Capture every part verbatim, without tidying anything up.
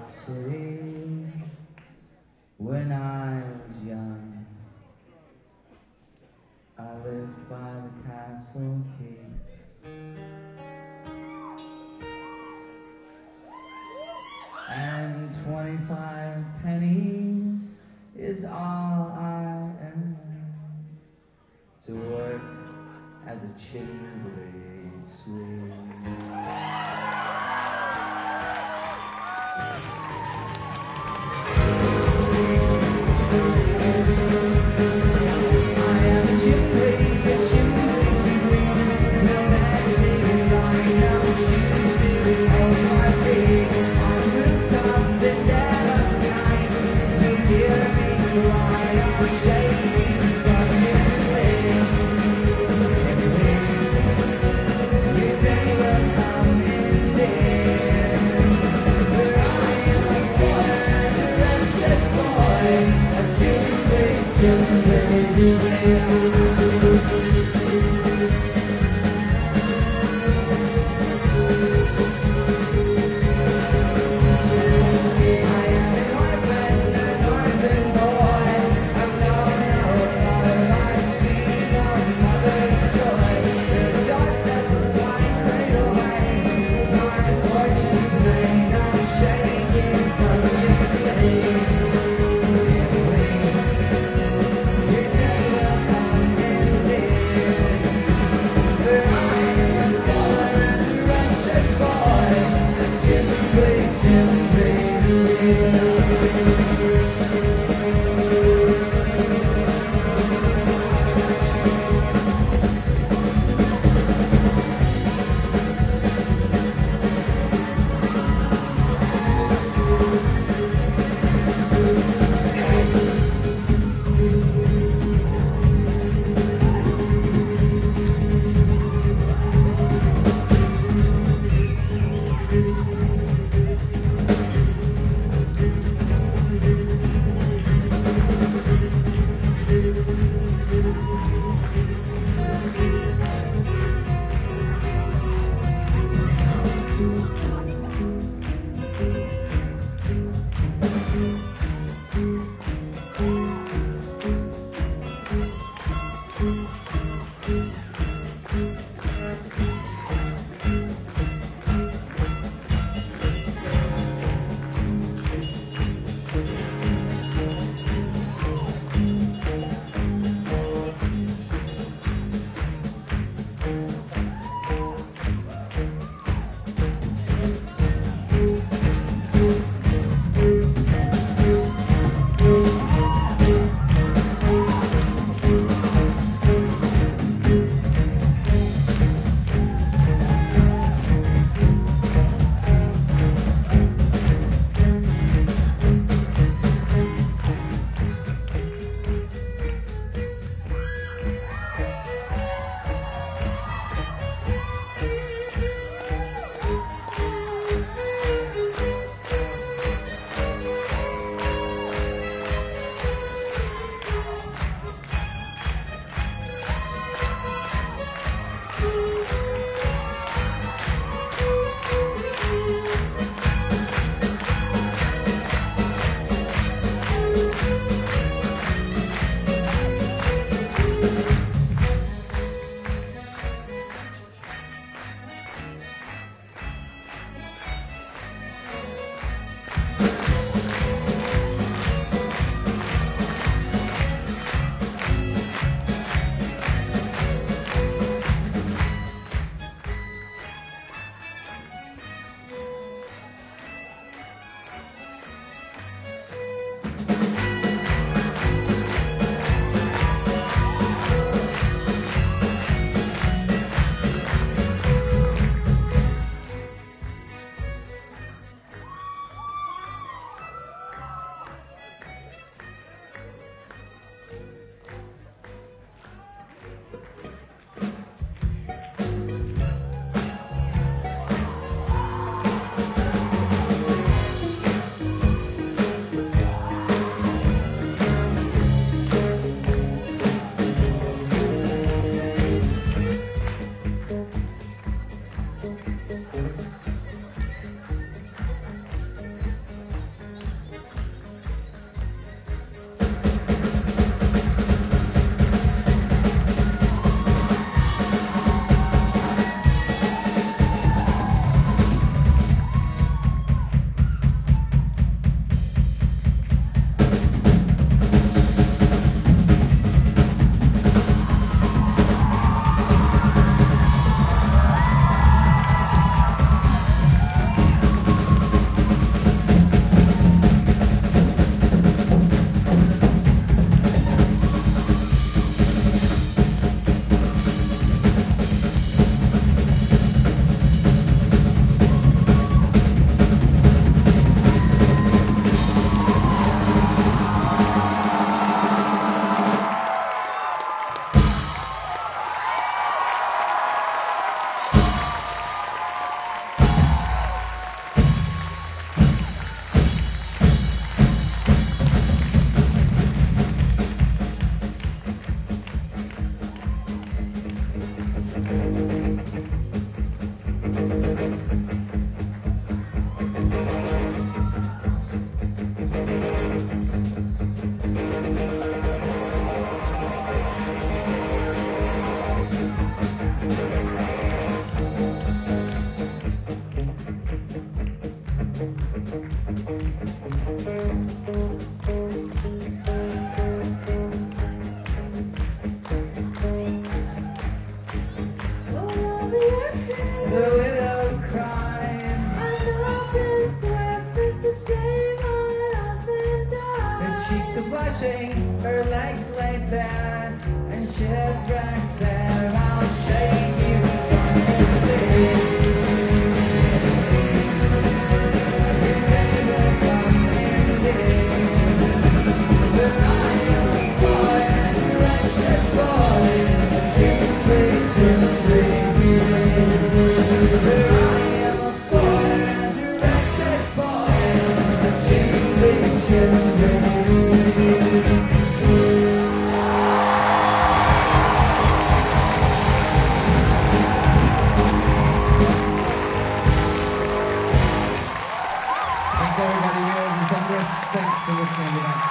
York City when I was young. I lived by the Castle Keep, and twenty-five pennies is all I earned to work as a chimblade sweep. stretching her legs laid bare, and shipwrecked there. I'll shame you from your sleep. You may have come indeed, but I am a boy and a wretched boy, cheaply gently sweet. But I am a boy and a wretched boy, cheaply gently sweet. Thanks everybody here in the Centris. Thanks for listening tonight.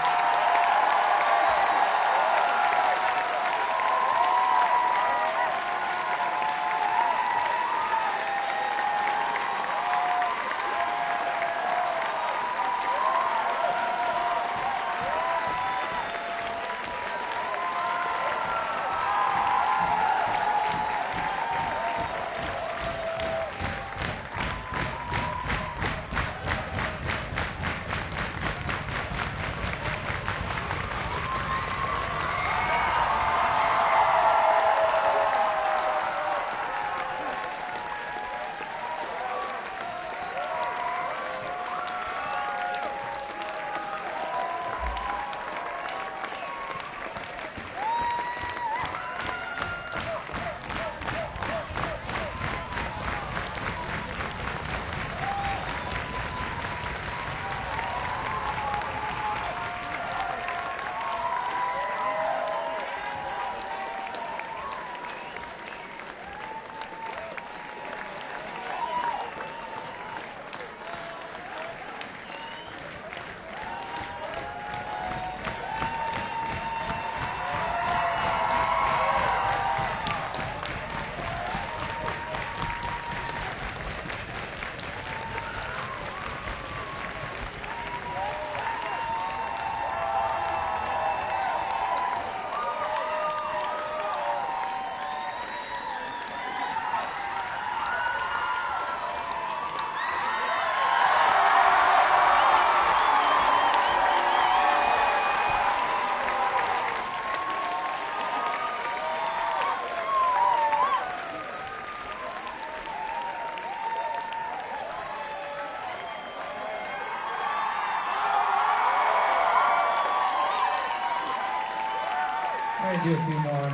I'm gonna do a few more.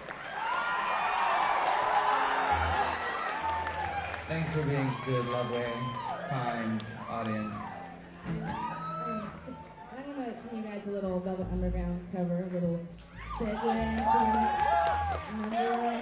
Thanks for being good, lovely, kind audience. I'm gonna sing you guys a little Velvet Underground cover, a little segue to our next number.